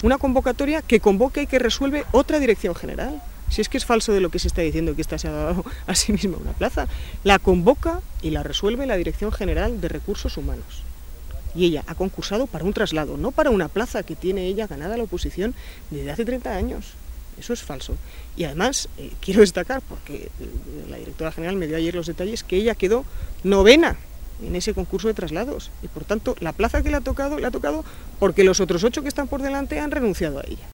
una convocatoria que convoca y que resuelve otra dirección general. Si es que es falso de lo que se está diciendo que esta se ha dado a sí misma una plaza. La convoca y la resuelve la Dirección General de Recursos Humanos. Y ella ha concursado para un traslado, no para una plaza que tiene ella ganada la oposición desde hace 30 años. Eso es falso. Y además, quiero destacar, porque la directora general me dio ayer los detalles, que ella quedó 9ª en ese concurso de traslados. Y por tanto, la plaza que le ha tocado porque los otros 8 que están por delante han renunciado a ella.